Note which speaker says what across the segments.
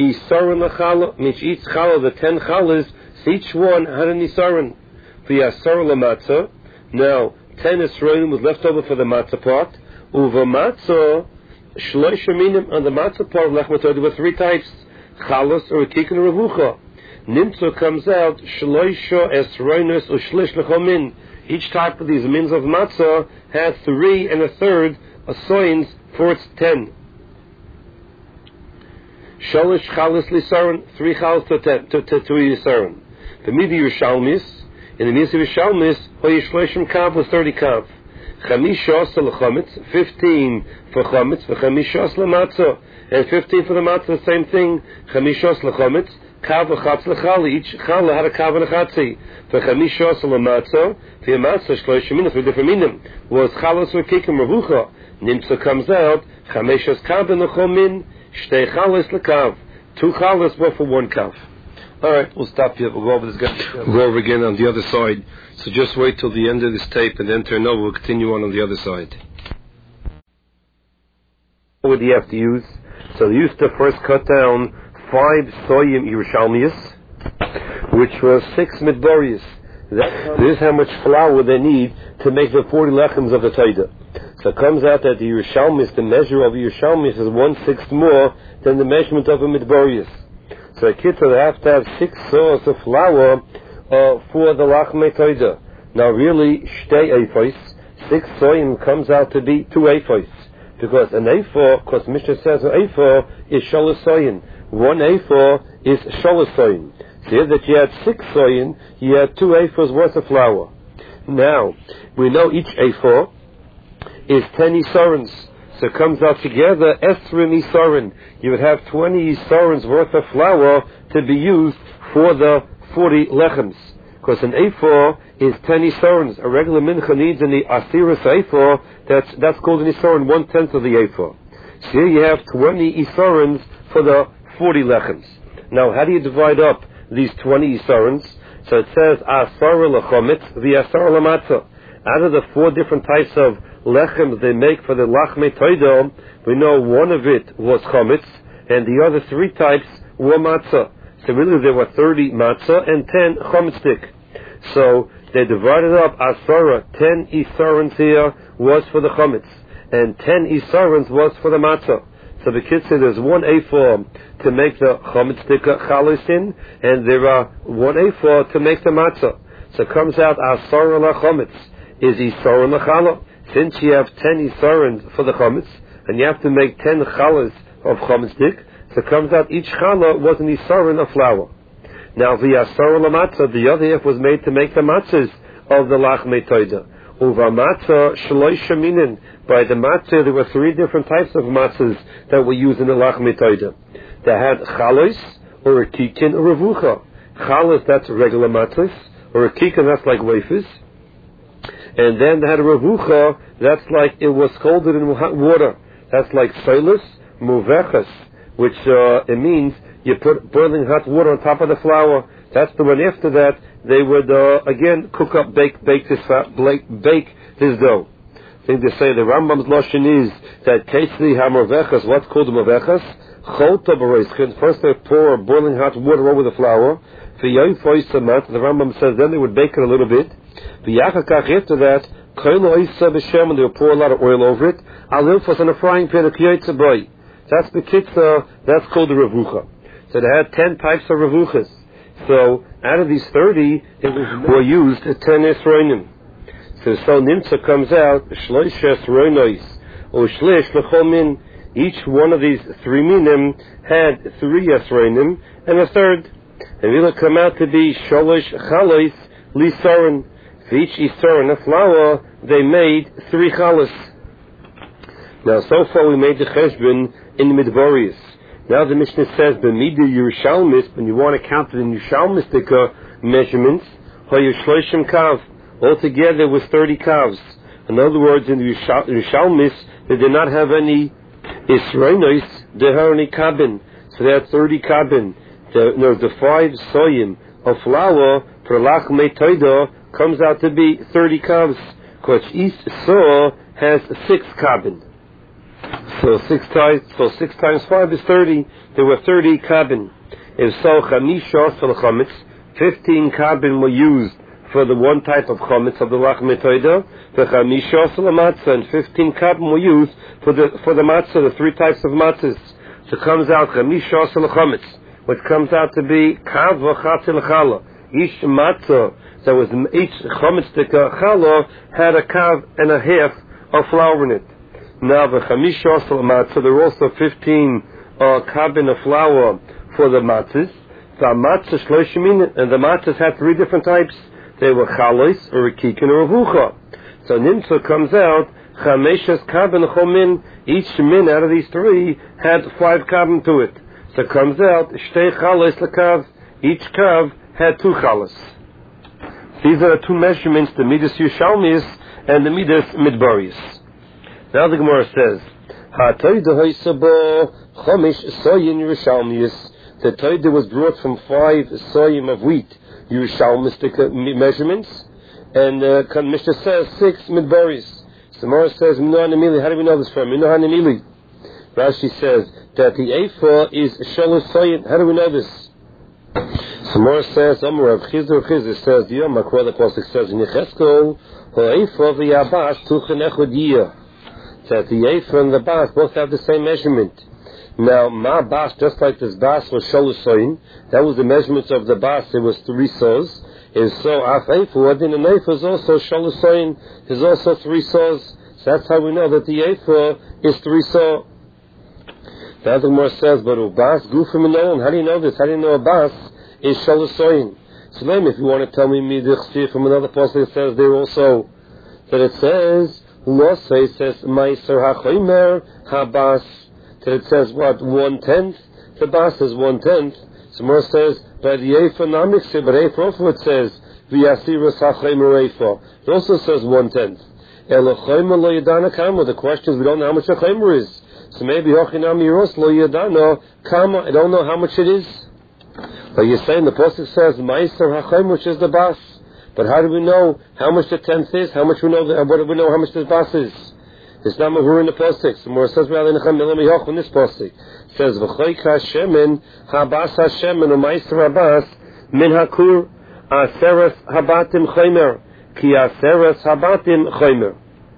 Speaker 1: Isaron lechala, means each chala, the 10 chalas, each one had an isaron. V'yasar lematzah. Now 10 isronim was left over for the matzah part. Uva matzah shloisha minim, on the matzah part of lechma toida were 3 types: chalas or kikin or revucha. Nimtzo comes out shloisha esroinus or shlish lechomin. Each type of these mins of matzah had 3 1/3 asoins for its 10. Shalish chalas lisaron, 3 chalas to yisaron. The midi Yerushalmis, in the midst of Yerushalmis, hoyishloishim kav was 30 kav. Chamishos lechametz, 15 for chametz, v'chamishos lematzah, and 15 for the matzah, the same thing. Chamishos lechametz, kav v'chatz lechala, each chala had a kav and a chatzi. V'chamishos lematzah, v'yamatzah shloishim minim, 3 different minim, was chalas or kikim revucha. Nimtza comes out, chamishos kav and lechomin, shtei chalas lekav, 2 chalas were for 1 kav. Alright, we'll stop here. We'll go over this again. We'll go over again on the other side. So just wait till the end of this tape and then turn over. We'll continue on the other side. What do you have to use? So they used to first cut down 5 soyim Yerushalmius, which was 6 midborius. This is how much flour they need to make the 40 lechems of the Torah. So it comes out that the Yerushalmius, the measure of Yerushalmius, is 1/6 more than the measurement of a midborius. So a kid will have to have 6 saws of flour for the lachmei toida. Now really, shtei ephos, 6 soyim comes out to be 2 ephos. Because an ephah, because Mishnah says an ephah is sholos soyin. 1 ephah is sholos soyin. So here that you had 6 soyin, you had 2 ephahs worth of flour. Now, we know each ephah is 10 isarons. So it comes out together, Esrim Isarin. You would have 20 Isarins worth of flour to be used for the 40 lechems. Because an ephah is 10 Isarins. A regular mincha needs in the Asiris ephah, that's called an Isarin, 1/10 of the ephah. So here you have 20 Isarins for the 40 lechems. Now, how do you divide up these 20 Isarins? So it says, Asar lechometz, v'asar lematzah. Out of the 4 different types of lechem they make for the lachmei toida, we know one of it was chametz, and the other 3 types were matzah. So really there were 30 matzah and 10 chametz stick. So they divided up asara, 10 isarins here was for the chametz, and 10 isarins was for the matzah. So the kids say there's 1 ephah to make the chametz stick chalos in, and there are 1 ephah to make the matzah. So it comes out asara la chametz is isaron la chala. Since you have 10 isarins for the chametz, and you have to make 10 chalas of chametz stick, so it comes out each chala was an isarin of flour. Now the asar la matzah, the other half was made to make the matzahs of the lachmei toida. Uva matzah shloisha minin. By the matzah there were 3 different types of matzahs that were used in the lachmei toida. They had chalos, or a kikin, or a revucha. Chalos, that's regular matzahs, or a kikin, that's like wafers. And then they had a revucha, that's like it was scalded in hot water. That's like soilus muvechas, which it means you put boiling hot water on top of the flour. That's the one after that they would again cook up, bake this dough. I think they say the Rambam's lashon is that kesli hamuvechas, what's called the muvechas? Chota b'roischin. First they pour boiling hot water over the flour. The Rambam says then they would bake it a little bit. After that, and they would pour a lot of oil over it. Alilfos on a frying pan of kiyotza boy. That's the kitzah, that's called the revucha. So they had 10 types of revuchas. So out of these 30, were used 10 esroinim. So nimtza comes out, shloish esroinois, or shlish lechomin. Each one of these 3 minim had 3 esroinim, and a third. And it will come out to be sholosh chalois lisaron. For each isaron of flour, they made 3 chalas. Now, so far we made the cheshbon in the midborius. Now the Mishnah says, b'midu Yerushalmis, when you want to count it in Yerushalmistic measurements, hoyushloishim kav. Altogether it was 30 kavs. In other words, in the Yerushalmis, they did not have any isroinos, they had any kabin. So they had 30 kabin. The 5 soyim of flour for lachmei toida comes out to be 30 kavs, because each saw has 6 kabin. So 6 times 5 is 30. There were 30 kabin. If so, chamisha for the chametz, 15 kabin were used for the one type of chametz of the lachem toida. The chamisha for the matzah, and 15 kabin were used for the matzah, the 3 types of matzahs. So it comes out chamisha for the chametz, which comes out to be kav v'chatzil challah. Each matzah, that was each chametz challah had a kav and a half of flour in it. Now the chamisha for the matzah, there were also 15 kabin of flour for the matzahs. The matzah shloshim, and the matzahs had 3 different types. They were chalos, or a kikin, or a vucha. So nimtza comes out chameshes kabin chomin. Each min out of these 3 had 5 kabin to it. So it comes out shtei chalos lekav. Each kav had 2 chalos. These are the 2 measurements: the midas Yerushalmis and the midas Midbarius. Now the Gemara says, "Ha'toida hoysabo chomish soyin Yerushalmius." The toida was brought from 5 soyim of wheat, Yerushalmistic measurements, and Mishnah says 6 Midbarius. Gemara says, "Minohan Emili." How do we know this from? Minohan Emili. Rashi says that the ephah is shalosh soyin. How do we know this? Gemara says, "Amar Rav Chizr says, Yom Makra the pasuk says in Yecheskel, ha'ephah v'yabash tuchen echad yiyah." That the ephah and the bas both have the same measurement. Now, ma bas, just like this bas was shalosh soyin, that was the measurements of the bas. It was 3 saws. And so af ephah, then an ephah is also shalosh soyin. There's also 3 saws. So that's how we know that the ephah is 3 saw. The other more says, but ubas gufim minon. How do you know this? How do you know a bas is shalosh soyin? So then, if you want to tell me the from another passage that says there also that it says. Losay says Meiser HaChomer HaBas. That it says what? 1/10. The Bas is 1/10. So more says by the Ephah Namikse, but Ephah also it says V'Yasiras HaChomer Ephah. It also says 1/10. Elochomer Lo Yadana Kama. The question is we don't know how much a Chomer is. So maybe Hochinam Yiros Lo Yadana Kama. I don't know how much it is. But you're saying the pasuk says Meiser HaChomer, which is the Bas. But how do we know how much the 10th is? How much we know? What do we know how much the bas is? It's not mahur in the pasuk. So more says rather in this pasuk says v'choik hashemen habas hashemen u'meiser habas min hakur aseres habatim chomer ki aseres habatim chomer.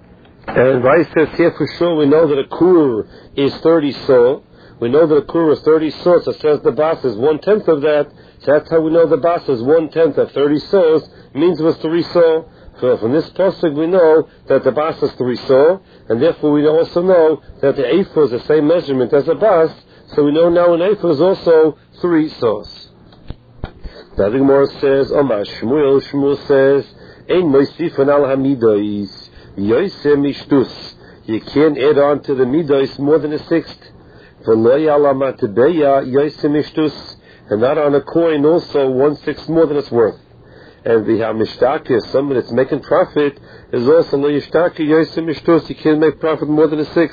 Speaker 1: And Rai says here for sure we know that a kur is 30 saw. We know that a kur is 30 saw. So it says the bas is 1/10 of that. So that's how we know the bas is 1/10 of 30 saws. Means it was 3 saw. So from this pasuk we know that the bas is 3 saw, and therefore we also know that the ephah is the same measurement as a bas. So we know now an ephah is also 3 saws. Now the Gemara says, Omar Shmuel. Shmuel says, Ein moisifan al hamidos yosem mishtus. You can't add on to the midos more than a 1/6. V'lo ala matebeya yosem mishtus, and not on a coin also 1/6 more than it's worth. And the Mishtaki, someone that's making profit, is also lo yishtaki yosem mishtus. You can't make profit more than a 1/6.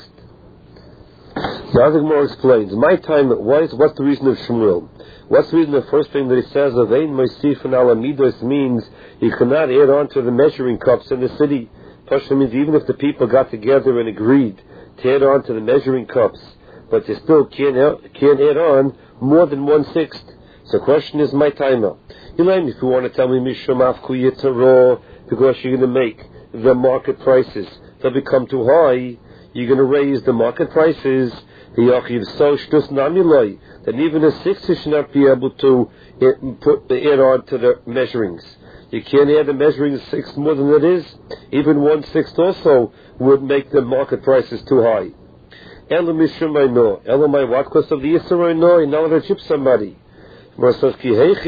Speaker 1: Now the Gemara explains. My time, what's the reason of Shmuel? What's the reason? The first thing that he says of Ein Moisifan Al Amidos means you cannot add on to the measuring cups in the city. Pashto means even if the people got together and agreed to add on to the measuring cups, but they still can't add on more than 1/6. So the question is my timer. Elaine, if you want to tell me Mishum Afku Yitzaro, because you're going to make the market prices, they'll become too high, you're going to raise the market prices, then even a 6 should not be able to add on to the measurings. You can't add the measuring 6 more than it is. Even 1/6 also would make the market prices too high. Elamai, what? Because of the Yisrael, no, you're not allowed to chip somebody. There shouldn't be a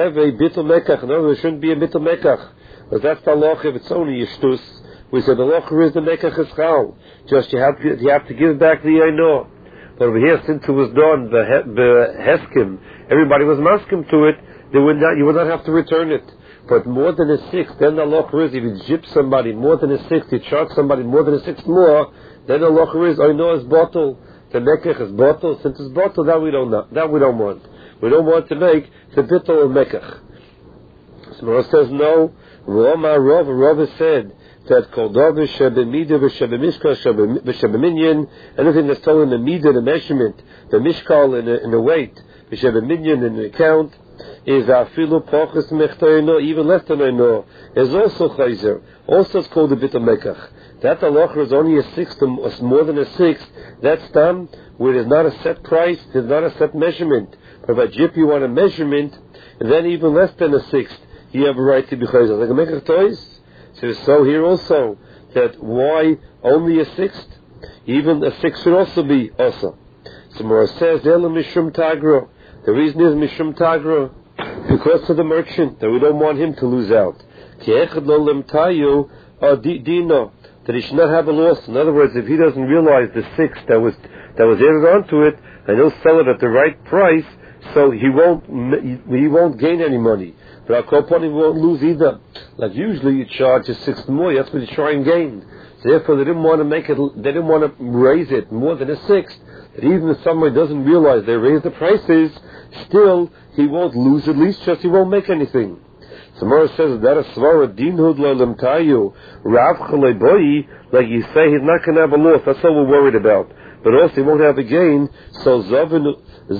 Speaker 1: bittul mekach. But that's the halacha if it's only yishtus. We said the halacha is the mekach is chal. Just you have to give back the yaino. But over here, since it was done the heskim, everybody was maskim to it. You would not have to return it. But more than a 6, then the halacha is if you jip somebody more than a 6, you charge somebody more than a 6 more, then the halacha is yaino is bottle. The mekach is bottle. Since it's bottle, that we don't want. We don't want to make the bittul of mekach. So Rav says no. Rava said that Koldav Shebemida V'Shebemishkal V'Shebeminyan, anything that's told in the Midah, the measurement, the Mishkal in the weight, V'Shebeminyan in the account, is Afilu Pochus Mechtoino, even less than Oino, is also Chayzer. Also it's called a bit of Mekach. That halacha is only a sixth, more than a sixth. That's done where there's not a set price, there's not a set measurement. But if a jip you want a measurement, then even less than a sixth, you have a right to be chayzer. Like a mekach toys. So here also, that why only a sixth? Even a sixth should also be also. So Mora says, Ela Mishum Tagra. The reason is Mishum Tagra, because of the merchant, that we don't want him to lose out. Ki echad lo lemtayu dino, that he should not have a loss. In other words, if he doesn't realize the sixth that was added onto it, and he'll sell it at the right price, so he won't gain any money. But our company won't lose either. Like usually you charge a sixth more, that's what you try and gain. Therefore they didn't want to raise it more than a sixth. That even if somebody doesn't realize they raised the prices, still he won't lose, at least just he won't make anything. Samara says that a svara dinhud lo tayu rav boyi, like you say, he's not going to have a loss. That's all we're worried about. But also he won't have a gain. So Zavan,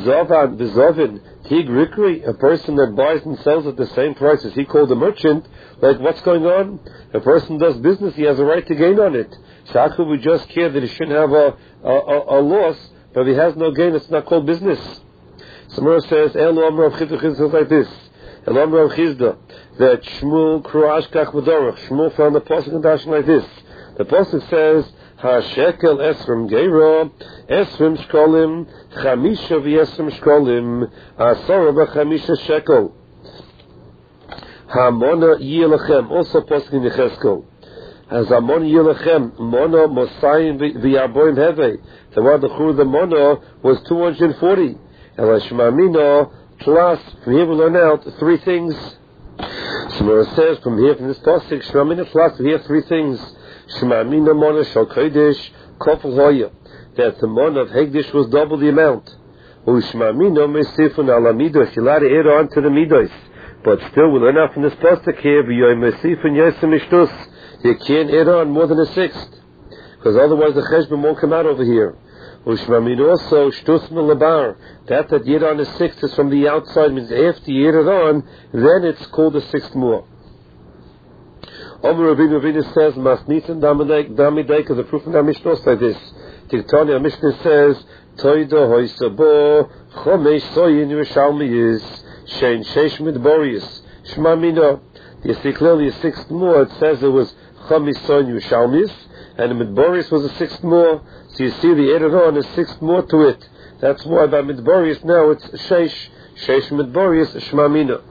Speaker 1: Tig Rikri, a person that buys and sells at the same price as he called a merchant, like what's going on? A person does business, he has a right to gain on it. So how could we just care that he shouldn't have a loss, but if he has no gain, it's not called business. Samara says, El Amr of Chizda says like this. El Amr of Chizda, that Shmuel Kruash Kach Medorach. Shmuel found the Pasuk in Darshan like this. The Pasuk says, Ha-shekel esrim geira, esrim shkolim, chamisha v'esrim shkolim, asara b'chamisha shekel. Ha-mona yilachem, also posting in Yechezkel. As ha-mona yilachem, mona mosayim v'yarboim heve. The word the mona was 240. Ela shmamina, plus, from here we learn out 3 things. Samara says, from this pasuk, shmamina plus, we hear 3 things. Shmamina mona shal kodesh kofel hoya, that the mona of hegdish was double the amount. Ushmamina mesifun ala midos, you allowed to add on to the midos, but still we learn out from this pasuk here, v'yoy mesifun yesem ishtus, you can't add on more than a sixth, because otherwise the cheshbon won't come out over here. Ushmamina also shtus milabar, that you add on a sixth is from the outside, means after you add it on, then it's called a sixth more. Omer Ravina says, Masnitan Damidek is a proof in our Mishnah like this. Tiktani, our Mishnah says, Toida Hoysabo, Chomesh Soyin Yerushalmi is, Shein Sheish Midborius, Shmamina. You see clearly a sixth more, it says it was Chomesh Soyin Yerushalmi, and the Midborius was a sixth more, so you see the added on a sixth more to it. That's why by Midborius now it's Sheish Midborius, Shmamina.